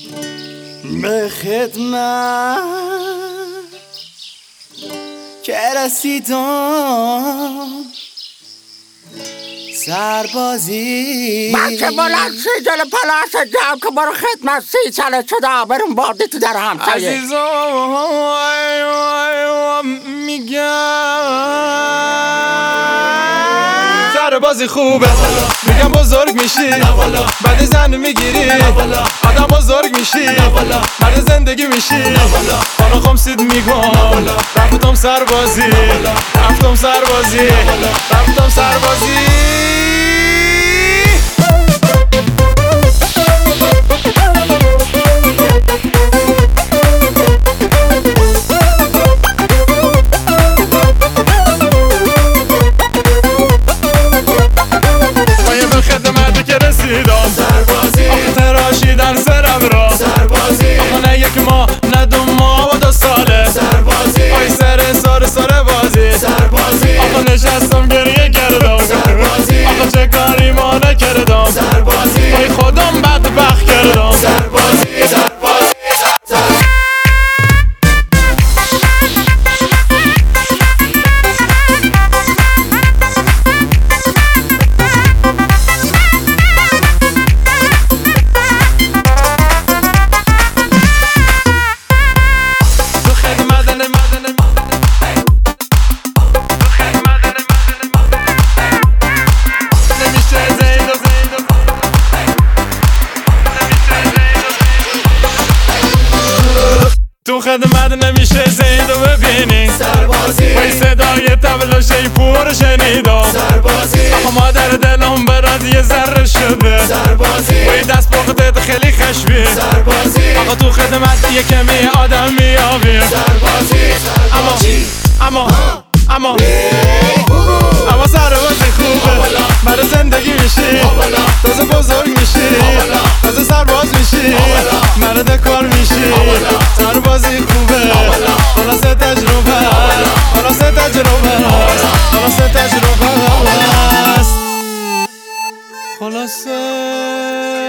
به خدمت که رسیدم سربازی من که بلند سی جل پلاس جمع که برو خدمت 30 ساله شده برم بادی تو در همسایه عزیزم میگم سربازی خوبه میگم بزرگ میشی بعد زن میگیری آدم بزرگ میشی مرد زندگی میشی حالا خمسید میگم رفتم سربازی رفتم سربازی رفتم سربازی سربازی آخه تراشیدن سرم را سربازی آخه نه یک ماه نه 2 ماه و 2 ساله سربازی آی سر بازی سربازی آخه نشستم گریه کردم سربازی آخه چه کاری ما نکردم سربازی آی خودم بدبخت کردم سربازی تو خدمت نمیشه زید و ببینی سربازی وای صدای طبل و شیپور شنیدم سربازی آخه مادر دلم برات یه ذره شده سربازی وای دست پختت خیلی خشبی سربازی آخه تو خدمت یه کمی آدم میابی سربازی اما سربازی خوبه برای زندگی میشی تازه بزرگ میشی تازه سرباز میشی مرد کار میشی سربازی خوبه خلاصه تجربه خلاصه تجربه است خلاصه